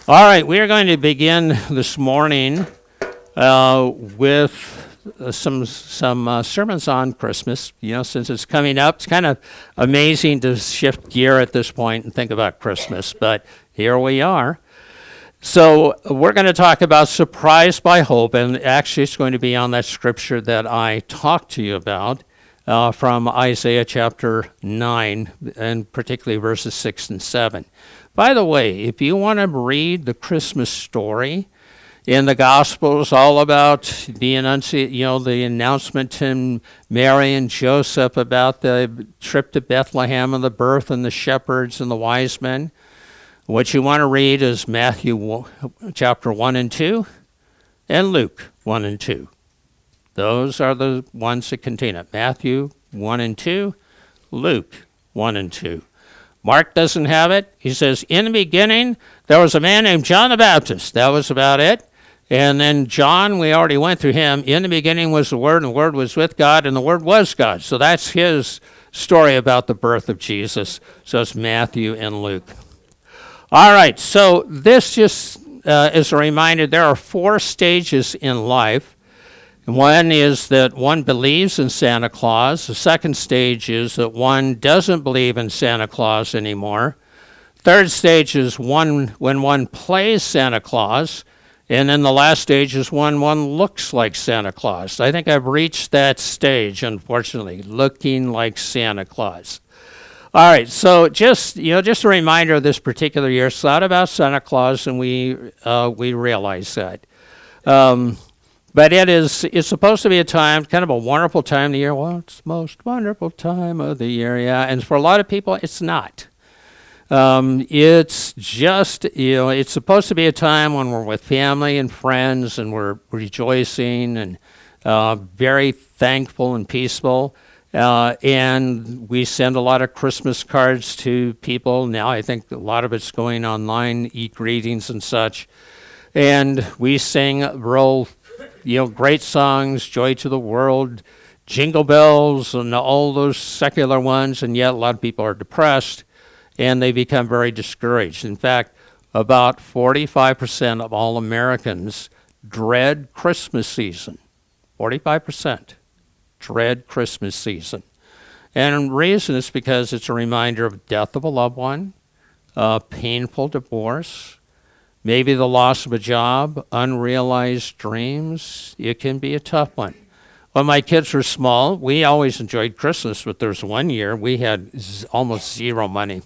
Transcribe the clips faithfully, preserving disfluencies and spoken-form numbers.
All right, we are going to begin this morning uh, with uh, some some uh, sermons on Christmas. You know, since it's coming up, it's kind of amazing to shift gear at this point and think about Christmas, but here we are. So we're going to talk about surprised by hope, and actually it's going to be on that scripture that I talked to you about uh, from Isaiah chapter nine, and particularly verses six and seven. By the way, if you want to read the Christmas story in the Gospels, all about the annunci- you know, the announcement to Mary and Joseph about the trip to Bethlehem and the birth and the shepherds and the wise men, what you want to read is Matthew chapter one and two and Luke one and two. Those are the ones that contain it. Matthew one and two, Luke one and two. Mark doesn't have it. He says, in the beginning, there was a man named John the Baptist. That was about it. And then John, we already went through him. In the beginning was the Word, and the Word was with God, and the Word was God. So that's his story about the birth of Jesus. So it's Matthew and Luke. All right, so this just uh, is a reminder, there are four stages in life. One is that one believes in Santa Claus. The second stage is that one doesn't believe in Santa Claus anymore. Third stage is one when one plays Santa Claus. And then the last stage is when one looks like Santa Claus. I think I've reached that stage, unfortunately, looking like Santa Claus. All right, so just you know, just a reminder of this particular year. It's not about Santa Claus, and we uh, we realize that. Um, But it is, it's supposed to be a time, kind of a wonderful time of the year. Well, it's the most wonderful time of the year, yeah. And for a lot of people, it's not. Um, it's just, you know, it's supposed to be a time when we're with family and friends and we're rejoicing and uh, very thankful and peaceful. Uh, and we send a lot of Christmas cards to people. Now I think a lot of it's going online, e-greetings and such. And we sing real You know, great songs, Joy to the World, Jingle Bells, and all those secular ones, and yet a lot of people are depressed, and they become very discouraged. In fact, about forty-five percent of all Americans dread Christmas season. forty-five percent dread Christmas season. And the reason is because it's a reminder of death of a loved one, uh, painful divorce, maybe the loss of a job, unrealized dreams. It can be a tough one. When my kids were small, we always enjoyed Christmas, but there was one year we had z- almost zero money.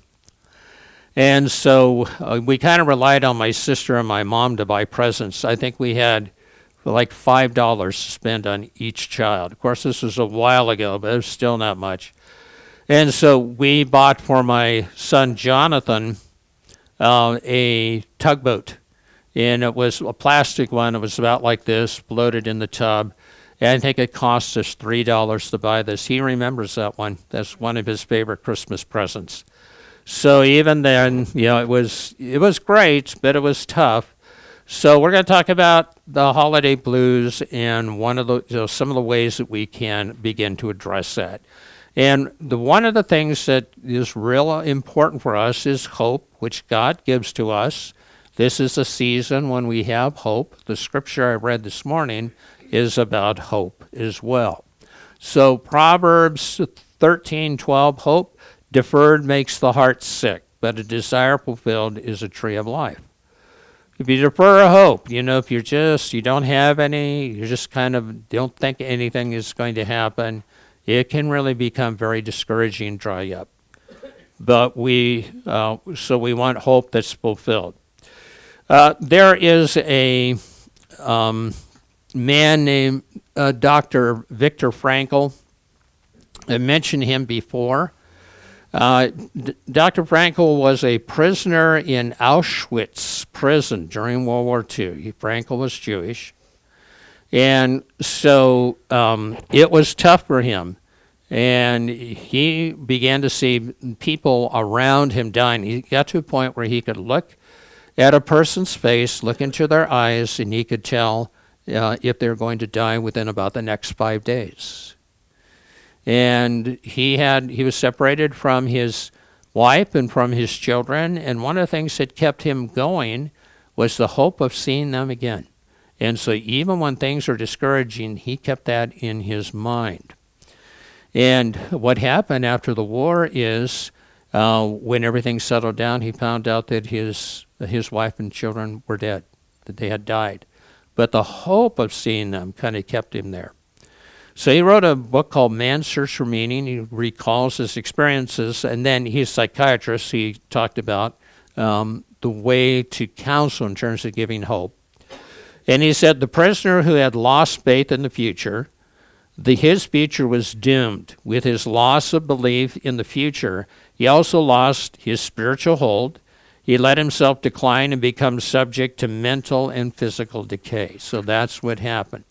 And so uh, we kind of relied on my sister and my mom to buy presents. I think we had like five dollars to spend on each child. Of course, this was a while ago, but it was still not much. And so we bought for my son Jonathan Uh, a tugboat, and it was a plastic one. It was about like this, floated in the tub, and I think it cost us three dollars to buy this. He remembers that one. That's one of his favorite Christmas presents. So even then, you know, it was it was great, but it was tough. So we're going to talk about the holiday blues and one of the you know, some of the ways that we can begin to address that. And the one of the things that is real important for us is hope, which God gives to us. This is a season when we have hope. The scripture I read this morning is about hope as well. So Proverbs thirteen twelve, hope deferred makes the heart sick, but a desire fulfilled is a tree of life. If you defer a hope, you know, if you're just, you don't have any, you just kind of don't think anything is going to happen, it can really become very discouraging and dry up. But we, uh, so we want hope that's fulfilled. Uh, there is a um, man named uh, Doctor Viktor Frankl. I mentioned him before. Uh, D- Doctor Frankl was a prisoner in Auschwitz prison during World War Two. He, Frankl was Jewish. And so um, it was tough for him. And he began to see people around him dying. He got to a point where he could look at a person's face, look into their eyes, and he could tell uh, if they're going to die within about the next five days. And he had he was separated from his wife and from his children. And one of the things that kept him going was the hope of seeing them again. And so even when things are discouraging, he kept that in his mind. And what happened after the war is, uh, when everything settled down, he found out that his his wife and children were dead, that they had died. But the hope of seeing them kind of kept him there. So he wrote a book called Man's Search for Meaning. He recalls his experiences, and then he's a psychiatrist. He talked about um, the way to counsel in terms of giving hope. And he said the prisoner who had lost faith in the future, the, his future was doomed. With his loss of belief in the future, he also lost his spiritual hold. He let himself decline and become subject to mental and physical decay. So that's what happened.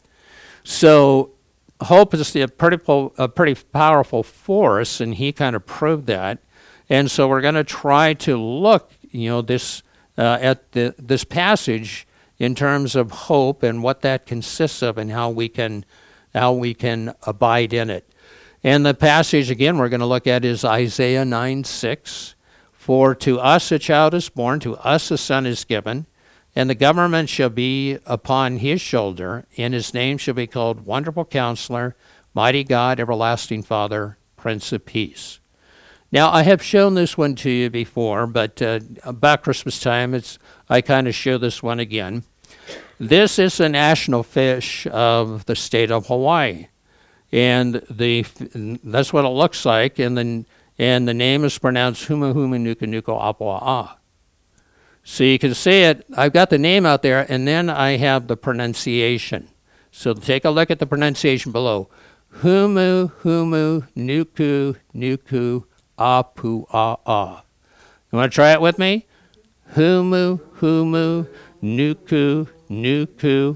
So hope is a pretty, a pretty powerful force, and he kind of proved that. And so we're going to try to look, you know, this uh, at the, this passage in terms of hope and what that consists of and how we can how we can abide in it. And the passage, again, we're going to look at is Isaiah nine six. For to us a child is born, to us a son is given, and the government shall be upon his shoulder, and his name shall be called Wonderful Counselor, Mighty God, Everlasting Father, Prince of Peace. Now, I have shown this one to you before, but uh, about Christmas time, it's I kind of show this one again. This is a national fish of the state of Hawaii, and the that's what it looks like, and then and the name is pronounced Huma Huma Nuka Nuka Apua'a. So you can see it. I've got the name out there, and then I have the pronunciation. So take a look at the pronunciation below. Humu Humu Nuku Nuku Apua'a. You want to try it with me? Humu Humu Nuku Nuku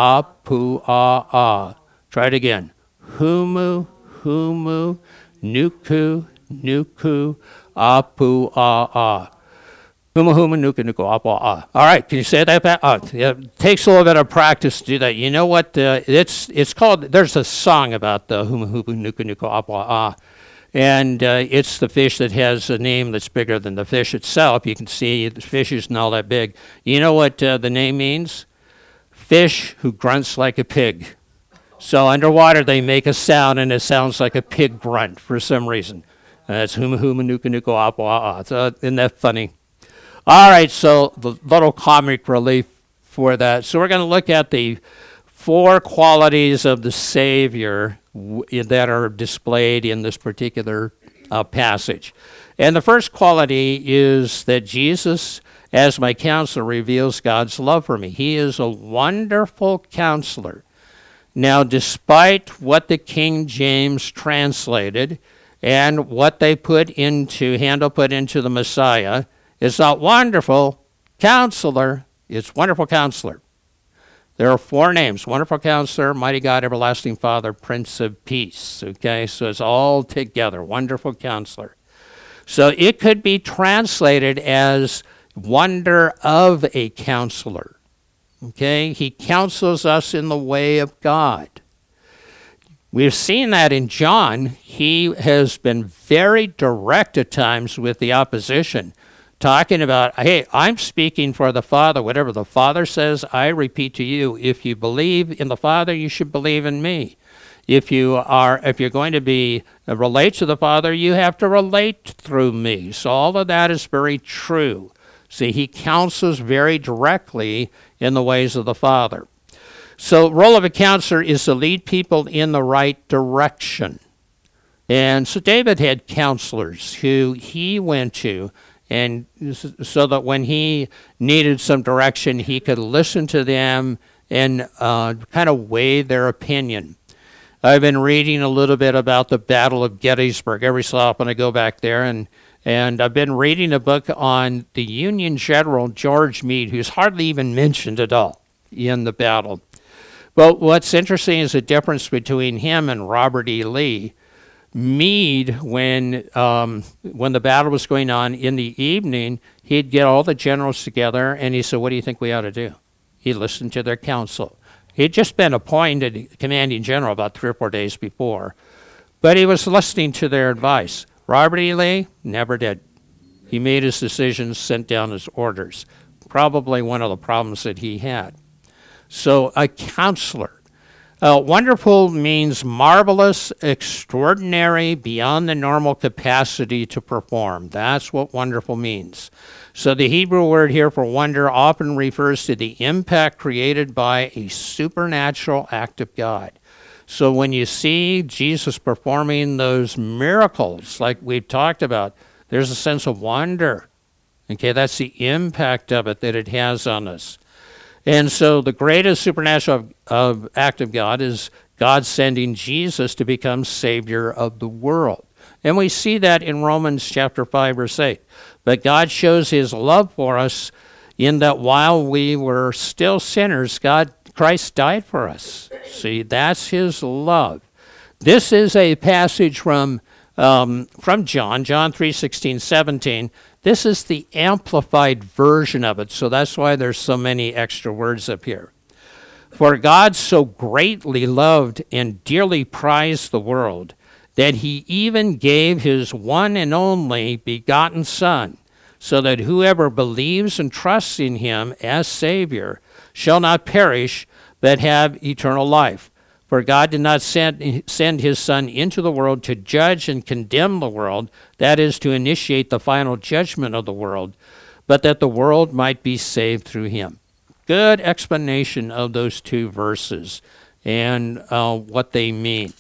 Apua'a. Try it again. Humu Humu Nuku Nuku Apua'a. Huma huma nuka nuka apua'a. All right, can you say that back? Oh, yeah, it takes a little bit of practice to do that. You know what? Uh, it's it's called. There's a song about the huma huma nuka nuka apua'a, and uh, it's the fish that has a name that's bigger than the fish itself. You can see the fish isn't all that big. You know what uh, the name means? Fish who grunts like a pig. So underwater they make a sound, and it sounds like a pig grunt for some reason. That's huma huma nuka nuka apua'a. So isn't that funny? All right, so the little comic relief for that. So we're going to look at the four qualities of the Savior w- that are displayed in this particular uh, passage. And the first quality is that Jesus, as my counselor, reveals God's love for me. He is a wonderful counselor. Now, despite what the King James translated and what they put into, Handel put into the Messiah, it's not wonderful counselor, it's wonderful counselor. There are four names: Wonderful Counselor, Mighty God, Everlasting Father, Prince of Peace. Okay, so it's all together, Wonderful Counselor. So it could be translated as wonder of a counselor. Okay, he counsels us in the way of God. We've seen that in John. He has been very direct at times with the opposition, talking about, hey, I'm speaking for the Father. Whatever the Father says, I repeat to you. If you believe in the Father, you should believe in me. If you are, if you're going to be uh, relate to the Father, you have to relate through me. So all of that is very true. See, he counsels very directly in the ways of the Father. So the role of a counselor is to lead people in the right direction. And so David had counselors who he went to, and so that when he needed some direction, he could listen to them and uh, kind of weigh their opinion. I've been reading a little bit about the Battle of Gettysburg. Every so often I go back there, and, and I've been reading a book on the Union General George Meade, who's hardly even mentioned at all in the battle. But what's interesting is the difference between him and Robert E. Lee. Meade, when um, when the battle was going on in the evening, he'd get all the generals together, and he said, what do you think we ought to do? He listened to their counsel. He'd just been appointed commanding general about three or four days before, but he was listening to their advice. Robert E. Lee never did. He made his decisions, sent down his orders. probably one of the problems that he had. So a counselor. Uh, wonderful means marvelous, extraordinary, beyond the normal capacity to perform. That's what wonderful means. So the Hebrew word here for wonder often refers to the impact created by a supernatural act of God. So when you see Jesus performing those miracles like we've talked about, there's a sense of wonder. Okay, that's the impact of it that it has on us. And so the greatest supernatural of, of act of God is God sending Jesus to become Savior of the world. And we see that in Romans chapter five, verse eight. But God shows his love for us in that while we were still sinners, God, Christ died for us. See, that's his love. This is a passage from um, from John, John three, sixteen, seventeen. This is the amplified version of it, so that's why there's so many extra words up here. For God so greatly loved and dearly prized the world that he even gave his one and only begotten Son, so that whoever believes and trusts in him as Savior shall not perish, but have eternal life. For God did not send, send his Son into the world to judge and condemn the world, that is, to initiate the final judgment of the world, but that the world might be saved through him. Good explanation of those two verses and uh, what they mean.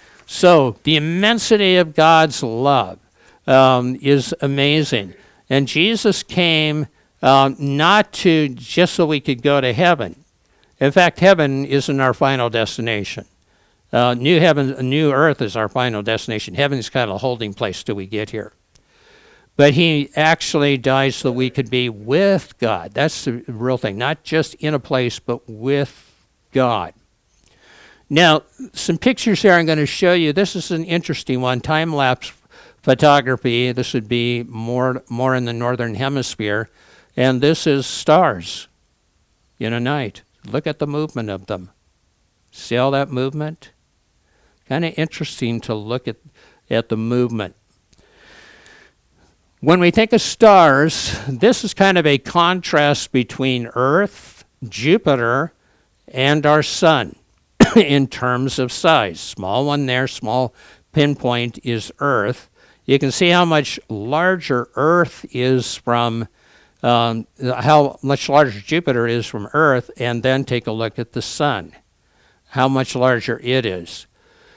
So the immensity of God's love um, is amazing. And Jesus came um, not to just so we could go to heaven. In fact, heaven isn't our final destination. Uh, new heaven, new earth is our final destination. Heaven is kind of a holding place till we get here. But he actually died so we could be with God. That's the real thing. Not just in a place, but with God. Now, some pictures here I'm going to show you. This is an interesting one, time-lapse photography. This would be more, more in the northern hemisphere. And this is stars in a night. Look at the movement of them. See all that movement? Kind of interesting to look at, at the movement. When we think of stars, this is kind of a contrast between Earth, Jupiter, and our sun in terms of size. Small one there, small pinpoint is Earth. You can see how much larger Earth is from Um, how much larger Jupiter is from Earth, and then take a look at the sun, how much larger it is.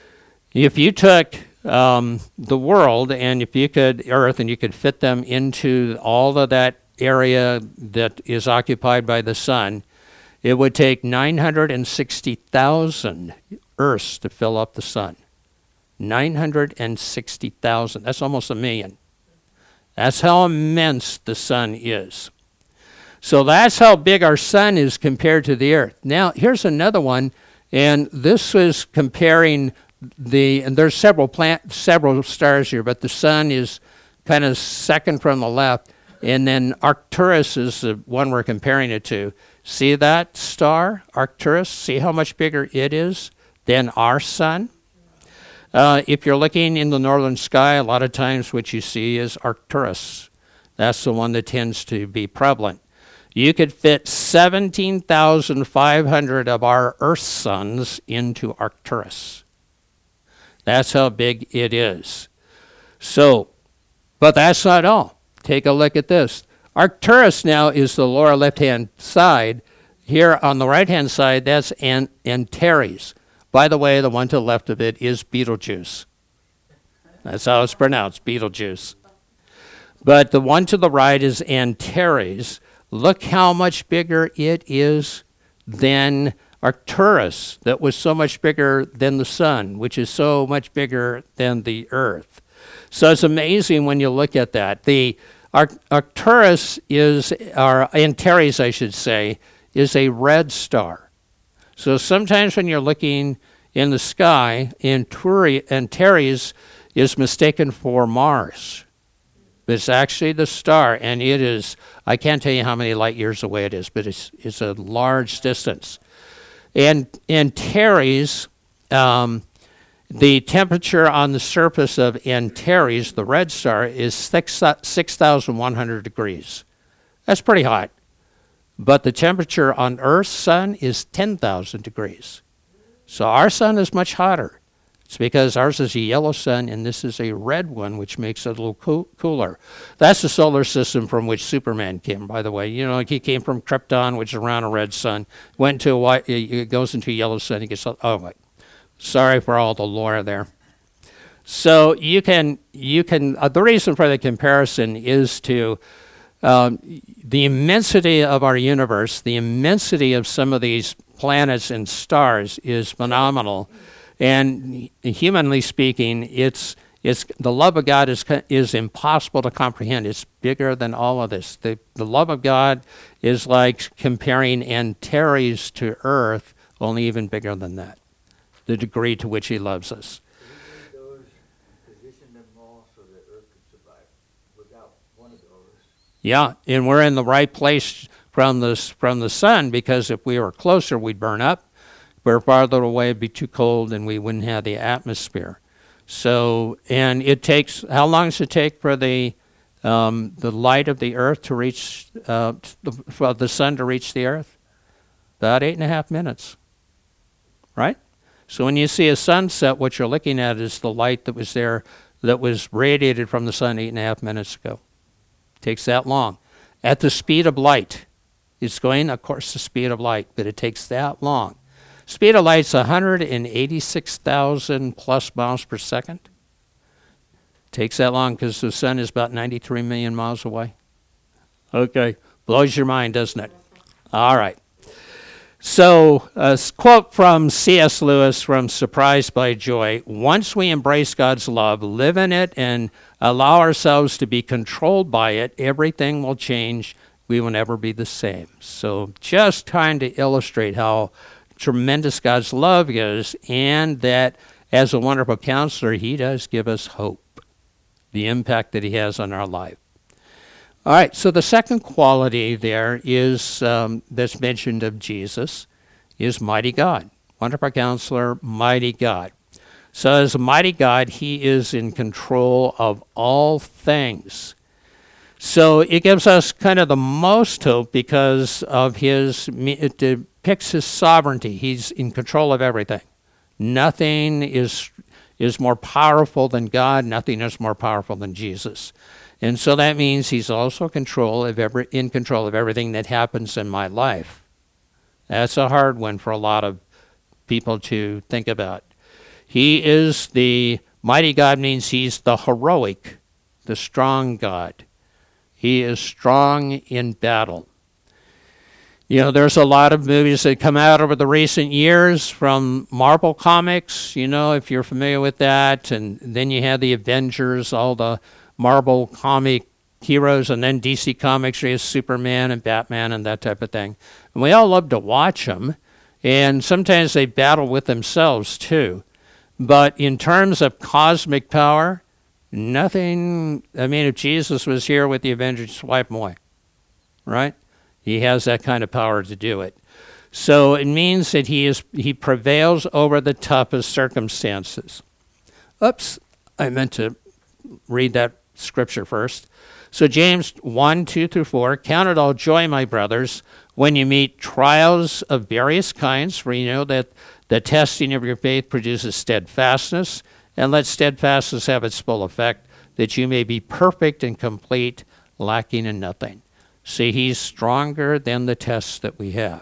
If you took um, the world, and if you could, Earth, and you could fit them into all of that area that is occupied by the sun, it would take nine hundred sixty thousand Earths to fill up the sun. nine hundred sixty thousand, that's almost a million. That's how immense the sun is. So that's how big our sun is compared to the earth. Now, here's another one, and this is comparing the, and there's several plant, several stars here, but the sun is kind of second from the left, and then Arcturus is the one we're comparing it to. See that star, Arcturus? See how much bigger it is than our sun? Uh, if you're looking in the northern sky, a lot of times what you see is Arcturus. That's the one that tends to be prevalent. You could fit seventeen thousand five hundred of our Earth suns into Arcturus. That's how big it is. So, but that's not all. Take a look at this. Arcturus now is the lower left-hand side. Here on the right-hand side, that's An- Antares. By the way, the one to the left of it is Betelgeuse. That's how it's pronounced, Betelgeuse. But the one to the right is Antares. Look how much bigger it is than Arcturus, that was so much bigger than the sun, which is so much bigger than the earth. So it's amazing when you look at that. The Arcturus is, or Antares, I should say, is a red star. So sometimes when you're looking in the sky, Antares is mistaken for Mars. But it's actually the star, and it is, I can't tell you how many light years away it is, but it's it's a large distance. And Antares, um, the temperature on the surface of Antares, the red star, is six thousand one hundred degrees. That's pretty hot. But the temperature on Earth's sun is ten thousand degrees. So our sun is much hotter. It's because ours is a yellow sun and this is a red one, which makes it a little co- cooler. That's the solar system from which Superman came, by the way. You know, he came from Krypton, which is around a red sun, went to a white, it goes into a yellow sun, he gets, oh my, sorry for all the lore there. So you can, you can. Uh, the reason for the comparison is to um, the immensity of our universe, the immensity of some of these planets and stars is phenomenal. And humanly speaking, it's it's the love of God is is impossible to comprehend. It's bigger than all of this. The the love of God is like comparing Antares to Earth, only even bigger than that. The degree to which He loves us. Those position them all so that Earth could survive without one of those. Yeah, and we're in the right place from the from the sun, because if we were closer, we'd burn up. If we're farther away, it'd be too cold, and we wouldn't have the atmosphere. So, and it takes, how long does it take for the um, the light of the Earth to reach, uh, the, for the sun to reach the Earth? About eight and a half minutes, right? So when you see a sunset, what you're looking at is the light that was there, that was radiated from the sun eight and a half minutes ago. It takes that long. At the speed of light. It's going, of course, the speed of light, but it takes that long. Speed of light's one hundred eighty-six thousand plus miles per second. Takes that long because the sun is about ninety-three million miles away. Okay, blows your mind, doesn't it? All right. So, a quote from C S Lewis from Surprised by Joy: once we embrace God's love, live in it, and allow ourselves to be controlled by it, everything will change. We will never be the same. So, just trying to illustrate how tremendous God's love is, and that as a wonderful counselor, He does give us hope, the impact that He has on our life. All right, so the second quality there is um, that's mentioned of Jesus is mighty God. Wonderful counselor, mighty God. So as a mighty God, He is in control of all things. So it gives us kind of the most hope because of His, it depicts His sovereignty. He's in control of everything. Nothing is is more powerful than God. Nothing is more powerful than Jesus. And so that means He's also control of every, in control of everything that happens in my life. That's a hard one for a lot of people to think about. He is the mighty God, means He's the heroic, the strong God. He is strong in battle. You know, there's a lot of movies that come out over the recent years from Marvel Comics, you know, if you're familiar with that. And then you have the Avengers, all the Marvel comic heroes, and then D C Comics, where you have Superman and Batman and that type of thing. And we all love to watch them. And sometimes they battle with themselves, too. But in terms of cosmic power, nothing, I mean, if Jesus was here with the Avengers, just wipe them away, right? He has that kind of power to do it. So it means that he is he prevails over the toughest circumstances. Oops, I meant to read that scripture first. So James one, two through four, count it all joy, my brothers, when you meet trials of various kinds, for you know that the testing of your faith produces steadfastness, and let steadfastness have its full effect, that you may be perfect and complete, lacking in nothing. See, He's stronger than the tests that we have,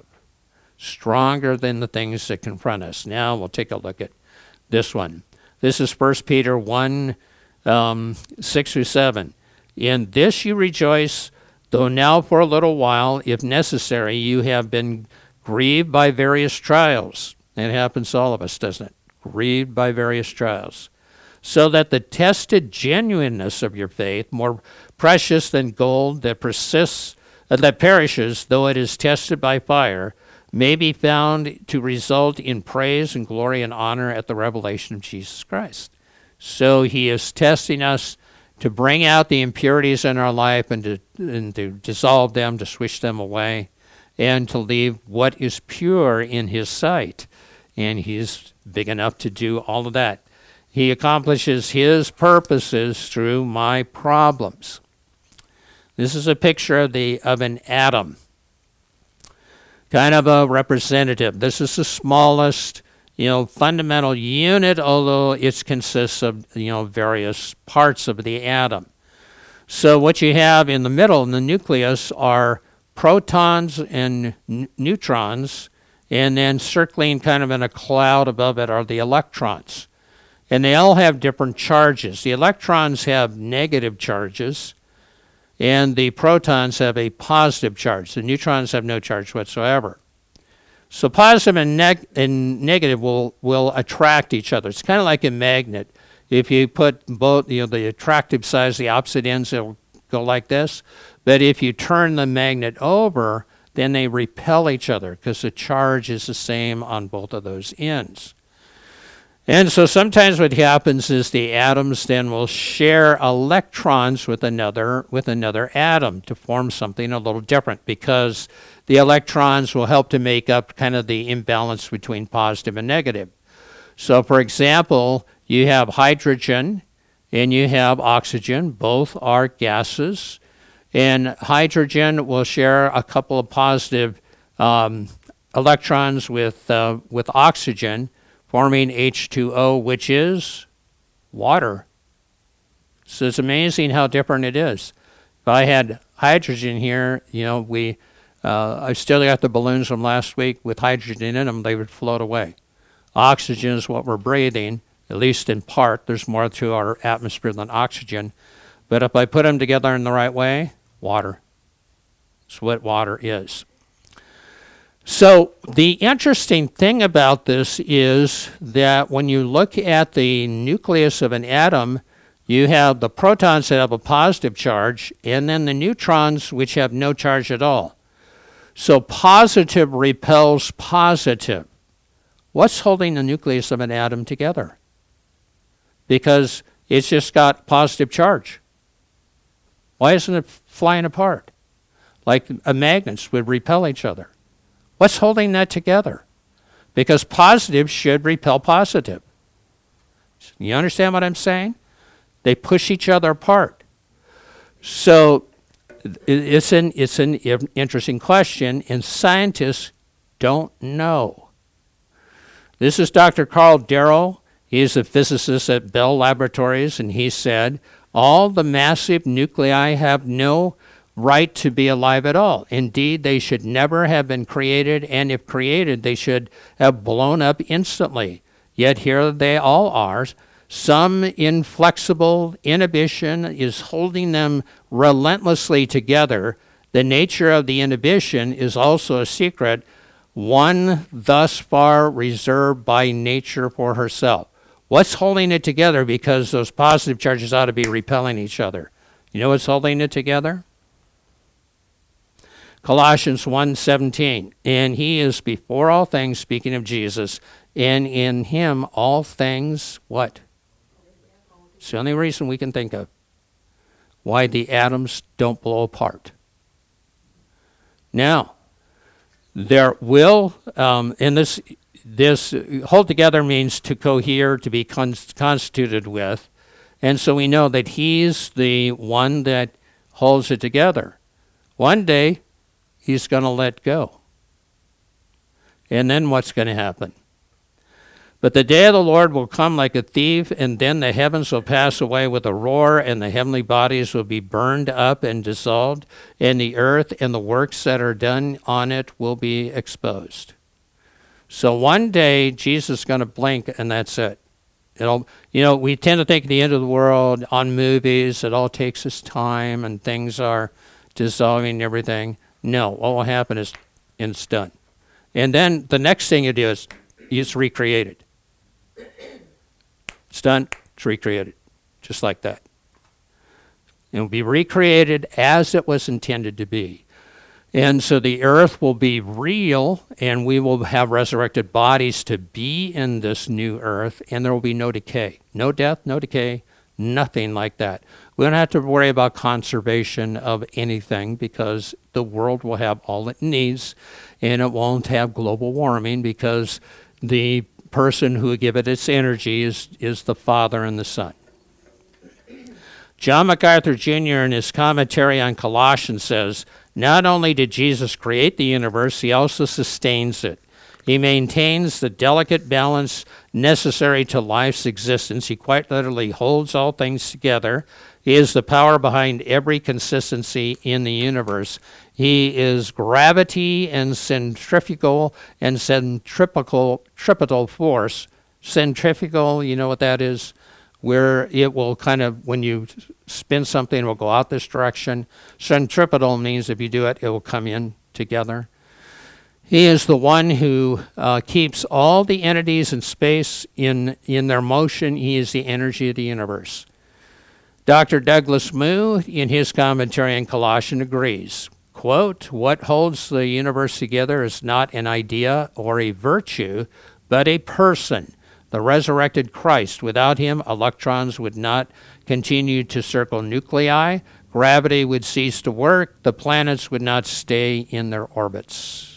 stronger than the things that confront us. Now we'll take a look at this one. This is First Peter one, um, six through seven. In this you rejoice, though now for a little while, if necessary, you have been grieved by various trials. It happens to all of us, doesn't it? Grieved by various trials. So that the tested genuineness of your faith, more precious than gold that persists, uh, that perishes, though it is tested by fire, may be found to result in praise and glory and honor at the revelation of Jesus Christ. So He is testing us to bring out the impurities in our life and to, and to dissolve them, to swish them away, and to leave what is pure in His sight. And He's big enough to do all of that. He accomplishes His purposes through my problems. This is a picture of the of an atom. kind of a representative. This is the smallest, you know, fundamental unit, although it consists of, you know, various parts of the atom. So what you have in the middle, in the nucleus, are protons and n- neutrons, and then circling kind of in a cloud above it are the electrons. And they all have different charges. The electrons have negative charges, and the protons have a positive charge. The neutrons have no charge whatsoever. So positive and, neg- and negative will, will attract each other. It's kind of like a magnet. If you put both, you know, the attractive sides, the opposite ends, it'll go like this. But if you turn the magnet over, then they repel each other because the charge is the same on both of those ends. And so sometimes what happens is the atoms then will share electrons with another with another atom to form something a little different, because the electrons will help to make up kind of the imbalance between positive and negative. So for example, you have hydrogen and you have oxygen. Both are gases. And hydrogen will share a couple of positive um, electrons with uh, with oxygen, forming H two O, which is water. So it's amazing how different it is. If I had hydrogen here, you know, we, uh, I still got the balloons from last week with hydrogen in them, they would float away. Oxygen is what we're breathing, at least in part. There's more to our atmosphere than oxygen. But if I put them together in the right way, water. That's what water is. So the interesting thing about this is that when you look at the nucleus of an atom, you have the protons that have a positive charge, and then the neutrons which have no charge at all. So positive repels positive. What's holding the nucleus of an atom together? Because it's just got positive charge. Why isn't it flying apart? Like a magnets would repel each other. What's holding that together? Because positive should repel positive. You understand what I'm saying? They push each other apart. So it's an, it's an interesting question, and scientists don't know. This is Doctor Carl Darrow. He's a physicist at Bell Laboratories, and he said, all the massive nuclei have no right to be alive at all. Indeed, they should never have been created, and if created, they should have blown up instantly. Yet here they all are. Some inflexible inhibition is holding them relentlessly together. The nature of the inhibition is also a secret, one thus far reserved by nature for herself. What's holding it together? Because those positive charges ought to be repelling each other. You know what's holding it together? Colossians one seventeen, and he is before all things, speaking of Jesus, and in him all things, what? It's the only reason we can think of why the atoms don't blow apart. Now, there will, um, and this, this hold together means to cohere, to be con- constituted with, and so we know that he's the one that holds it together. One day, he's going to let go. And then what's going to happen? But the day of the Lord will come like a thief, and then the heavens will pass away with a roar, and the heavenly bodies will be burned up and dissolved, and the earth and the works that are done on it will be exposed. So one day, Jesus is going to blink, and that's it. It'll, you know, we tend to think the end of the world on movies. It all takes its time, and things are dissolving and everything. No, what will happen is it's done. And then the next thing you do is it's recreated. It's done, it's recreated, just like that. It will be recreated as it was intended to be. And so the earth will be real, and we will have resurrected bodies to be in this new earth, and there will be no decay. No death, no decay, nothing like that. We don't have to worry about conservation of anything because the world will have all it needs, and it won't have global warming because the person who will give it its energy is, is the Father and the Son. John MacArthur Junior in his commentary on Colossians says, Not only did Jesus create the universe, he also sustains it. He maintains the delicate balance necessary to life's existence. He quite literally holds all things together. He is the power behind every consistency in the universe. He is gravity and centrifugal and centripetal tripetal force. Centrifugal, you know what that is? Where it will kind of, when you spin something, it will go out this direction. Centripetal means if you do it, it will come in together. He is the one who uh, keeps all the entities in space in, in their motion. He is the energy of the universe. Doctor Douglas Moo, in his commentary on Colossians, agrees, quote, "What holds the universe together is not an idea or a virtue, but a person, the resurrected Christ. Without him, electrons would not continue to circle nuclei, gravity would cease to work, the planets would not stay in their orbits."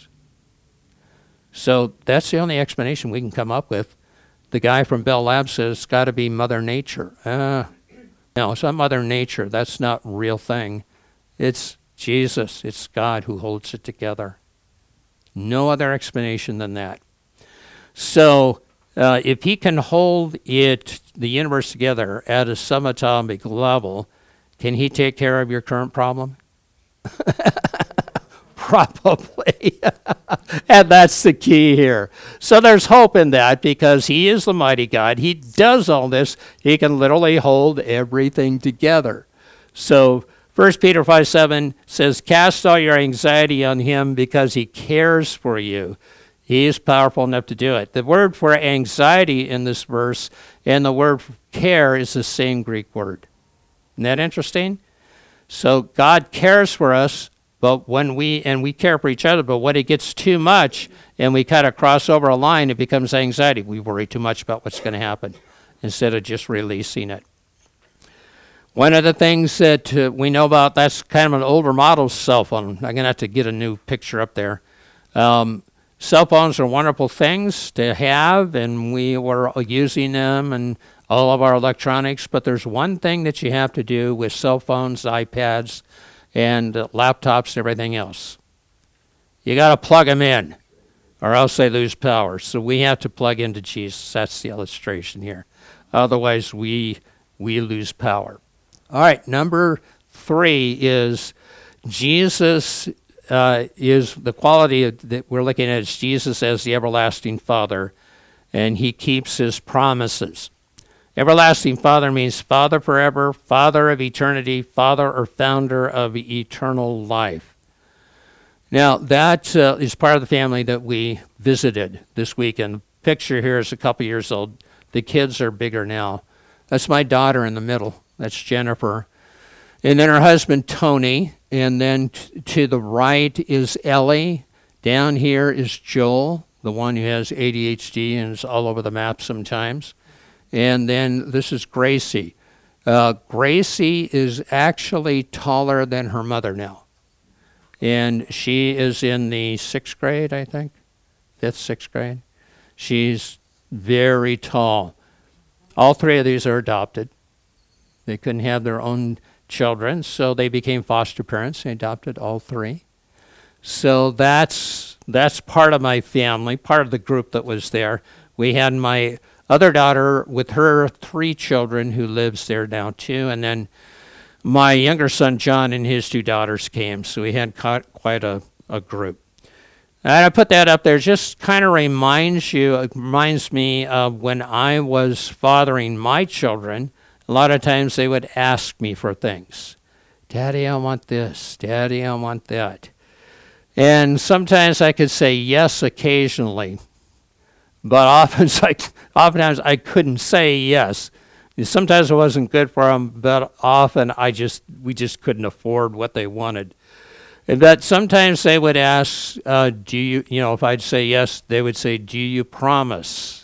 So that's the only explanation we can come up with. The guy from Bell Labs says it's got to be Mother Nature. Uh, no, it's not Mother Nature. That's not a real thing. It's Jesus. It's God who holds it together. No other explanation than that. So uh, if he can hold it, the universe together at a subatomic level, can he take care of your current problem? Probably. And that's the key here. So there's hope in that because he is the mighty God. He does all this. He can literally hold everything together. So First Peter five seven says, "Cast all your anxiety on him because he cares for you." He is powerful enough to do it. The word for anxiety in this verse and the word for care is the same Greek word. Isn't that interesting? So God cares for us. But when we, and we care for each other, but when it gets too much and we kind of cross over a line, it becomes anxiety. We worry too much about what's going to happen instead of just releasing it. One of the things that uh, we know about, that's kind of an older model cell phone. I'm going to have to get a new picture up there. Um, cell phones are wonderful things to have, and we were using them and all of our electronics, but there's one thing that you have to do with cell phones, iPads, and uh, laptops and everything else. You got to plug them in, or else they lose power. So we have to plug into Jesus. That's the illustration here. Otherwise, we we lose power. All right, number three is Jesus uh, is the quality of, that we're looking at is Jesus as the everlasting Father, and he keeps his promises. Everlasting Father means Father forever, Father of eternity, Father or founder of eternal life. Now, that uh, is part of the family that we visited this weekend. The picture here is a couple years old. The kids are bigger now. That's my daughter in the middle. That's Jennifer. And then her husband, Tony. And then t- to the right is Ellie. Down here is Joel, the one who has A D H D and is all over the map sometimes. And then this is Gracie. Uh, Gracie is actually taller than her mother now. And she is in the sixth grade, I think. Fifth, sixth grade. She's very tall. All three of these are adopted. They couldn't have their own children, so they became foster parents. They adopted all three. So that's that's part of my family, part of the group that was there. We had my other daughter with her three children who lives there now too, and then my younger son John and his two daughters came, so we had quite a, a group. And I put that up there, just kind of reminds you, it reminds me of when I was fathering my children. A lot of times they would ask me for things. Daddy, I want this. Daddy, I want that. And sometimes I could say yes occasionally. But often, like, oftentimes I couldn't say yes. Sometimes it wasn't good for them, but often I just we just couldn't afford what they wanted. But sometimes they would ask, uh, "Do you, you know?" If I'd say yes, they would say, "Do you promise?"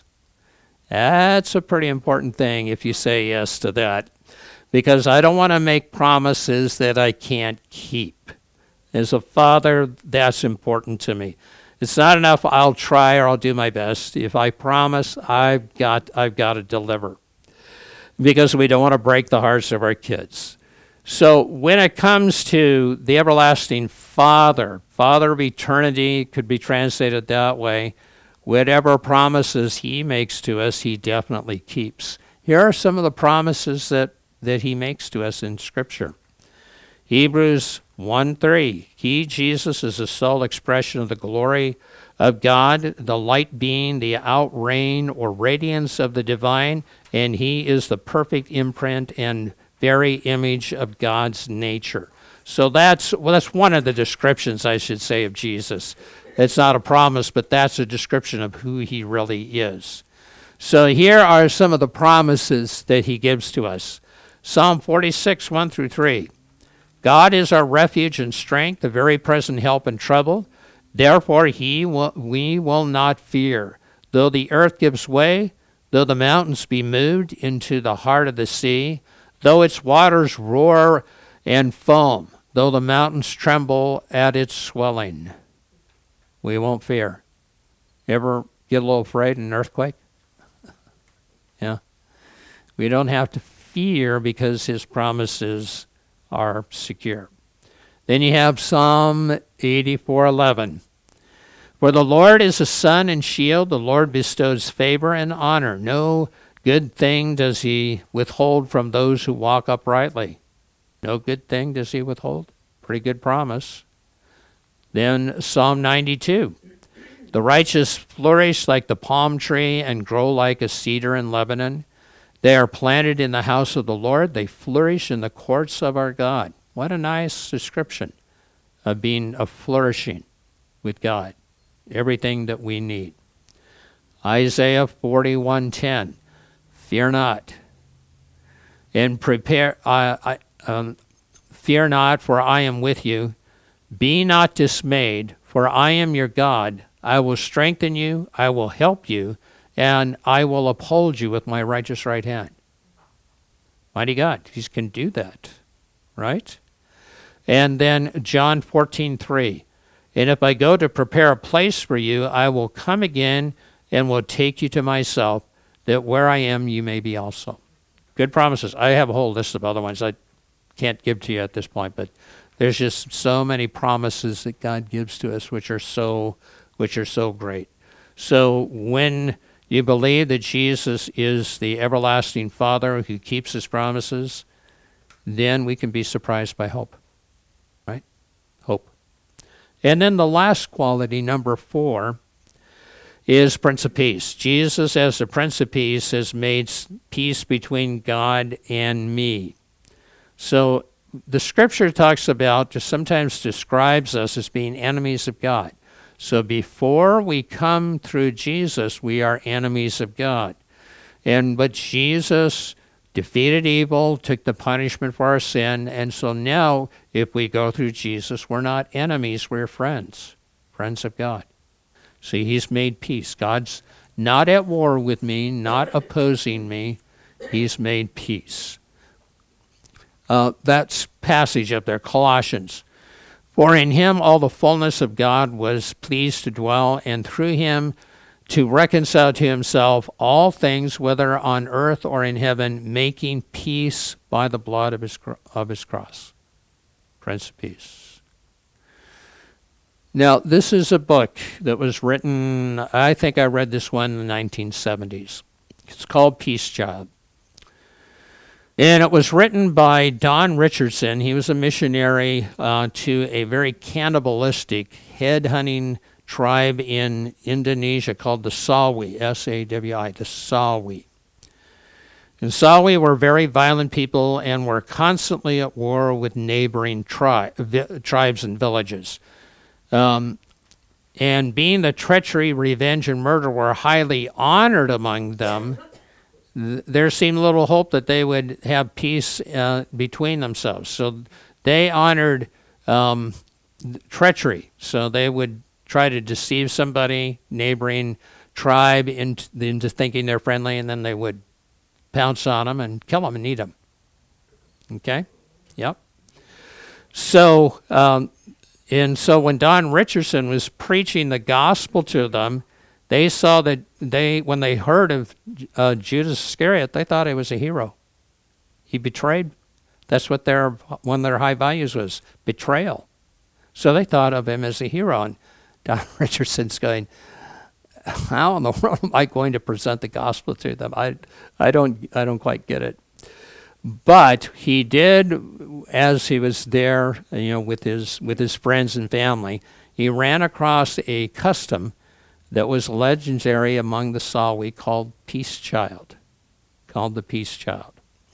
That's a pretty important thing if you say yes to that, because I don't want to make promises that I can't keep. As a father, that's important to me. It's not enough I'll try or I'll do my best. If I promise, I've got I've got to deliver. Because we don't want to break the hearts of our kids. So when it comes to the everlasting Father, Father of eternity could be translated that way. Whatever promises he makes to us, he definitely keeps. Here are some of the promises that, that he makes to us in Scripture. Hebrews one three, he, Jesus, is the sole expression of the glory of God, the light being the outreign or radiance of the divine, and he is the perfect imprint and very image of God's nature. So that's well, that's one of the descriptions, I should say, of Jesus. It's not a promise, but that's a description of who he really is. So here are some of the promises that he gives to us. Psalm forty-six, one through three. God is our refuge and strength, a very present help in trouble. Therefore he will, we will not fear. Though the earth gives way, though the mountains be moved into the heart of the sea, though its waters roar and foam, though the mountains tremble at its swelling, we won't fear. Ever get a little afraid in an earthquake? Yeah. We don't have to fear because his promises are secure. Then you have Psalm eighty-four eleven. For the Lord is a sun and shield. The Lord bestows favor and honor. No good thing does he withhold from those who walk uprightly. No good thing does he withhold. Pretty good promise. Then Psalm ninety-two. The righteous flourish like the palm tree and grow like a cedar in Lebanon. They are planted in the house of the Lord. They flourish in the courts of our God. What a nice description of being of flourishing with God. Everything that we need. Isaiah forty-one ten. Fear not, and prepare. Uh, I, um, fear not, for I am with you. Be not dismayed, for I am your God. I will strengthen you. I will help you, and I will uphold you with my righteous right hand. Mighty God, he can do that, right? And then John fourteen three. And if I go to prepare a place for you, I will come again and will take you to myself, that where I am, you may be also. Good promises. I have a whole list of other ones I can't give to you at this point, but there's just so many promises that God gives to us, which are so, which are so great. So when you believe that Jesus is the everlasting Father who keeps his promises, then we can be surprised by hope, right? Hope. And then the last quality, number four, is Prince of Peace. Jesus, as the Prince of Peace, has made peace between God and me. So the Scripture talks about, just sometimes describes us as being enemies of God. So before we come through Jesus, we are enemies of God. And but Jesus defeated evil, took the punishment for our sin, and so now, if we go through Jesus, we're not enemies, we're friends, friends of God. See, he's made peace. God's not at war with me, not opposing me. He's made peace. Uh, that's passage up there, Colossians. For in him all the fullness of God was pleased to dwell, and through him to reconcile to himself all things, whether on earth or in heaven, making peace by the blood of his, of his cross. Prince of Peace. Now, this is a book that was written, I think I read this one in the nineteen seventies. It's called Peace Child. And it was written by Don Richardson. He was a missionary uh, to a very cannibalistic, head-hunting tribe in Indonesia called the Sawi, S A W I, the Sawi. And Sawi were very violent people and were constantly at war with neighboring tri- vi- tribes and villages. Um, and being the treachery, revenge, and murder were highly honored among them, th- there seemed little hope that they would have peace uh, between themselves. So they honored um, treachery. So they would try to deceive somebody, neighboring tribe, into, into thinking they're friendly, and then they would pounce on them and kill them and eat them. Okay? Yep. So, um, and so when Don Richardson was preaching the gospel to them, they saw that they, when they heard of uh, Judas Iscariot, they thought he was a hero. He betrayed That's what their one of their high values was, betrayal. So they thought of him as a hero. And Don Richardson's going, how in the world am I going to present the gospel to them? I, I don't, I don't quite get it. But he did, as he was there, you know, with his with his friends and family, he ran across a custom that was legendary among the Sawi called Peace Child, called the Peace Child.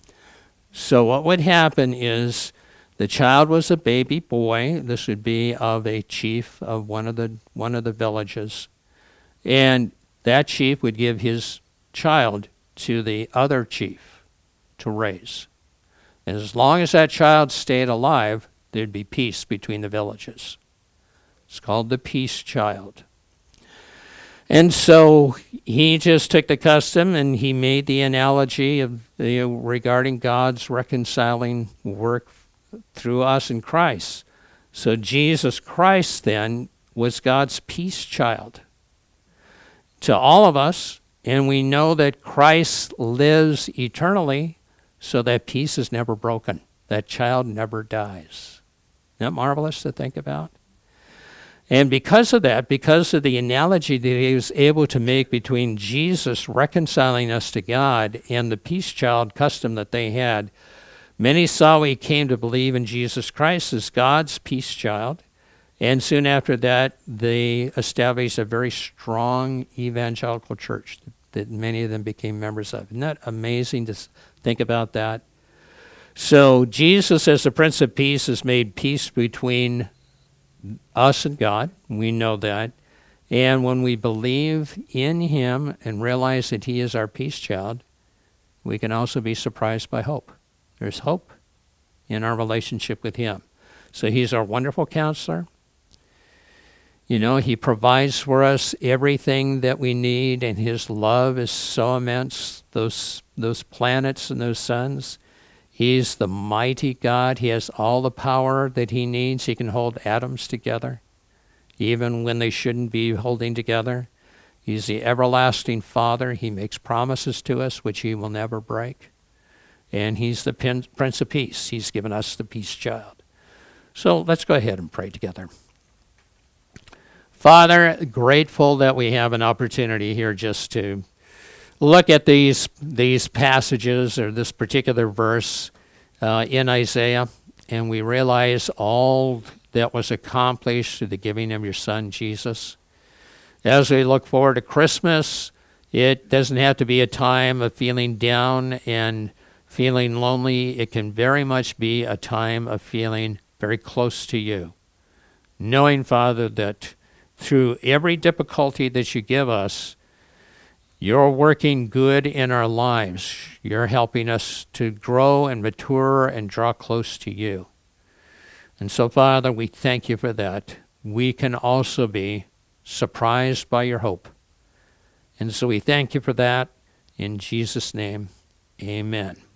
So what would happen is the child was a baby boy. This would be of a chief of one of the one of the villages, and that chief would give his child to the other chief to raise. And as long as that child stayed alive, there'd be peace between the villages. It's called the Peace Child. And so he just took the custom and he made the analogy of you know, regarding God's reconciling work through us in Christ. So Jesus Christ then was God's peace child to all of us, and we know that Christ lives eternally, so that peace is never broken. That child never dies. Isn't that marvelous to think about? And because of that, because of the analogy that he was able to make between Jesus reconciling us to God and the peace child custom that they had, many Sawi came to believe in Jesus Christ as God's peace child. And soon after that, they established a very strong evangelical church that many of them became members of. Isn't that amazing to think about that? So Jesus, as the Prince of Peace, has made peace between us and God. We know that. And when we believe in him and realize that he is our peace child, we can also be surprised by hope. There's hope in our relationship with him. So he's our wonderful counselor. You know, he provides for us everything that we need, and his love is so immense, those those planets and those suns. He's the mighty God. He has all the power that he needs. He can hold atoms together, even when they shouldn't be holding together. He's the everlasting Father. He makes promises to us which he will never break. And he's the Prince of Peace. He's given us the peace child. So let's go ahead and pray together. Father, grateful that we have an opportunity here just to look at these these passages or this particular verse uh, in Isaiah, and we realize all that was accomplished through the giving of your Son, Jesus. As we look forward to Christmas, it doesn't have to be a time of feeling down and feeling lonely. It can very much be a time of feeling very close to you, knowing, Father, that through every difficulty that you give us, you're working good in our lives. You're helping us to grow and mature and draw close to you. And so, Father, we thank you for that. We can also be surprised by your hope. And so we thank you for that. In Jesus' name, amen.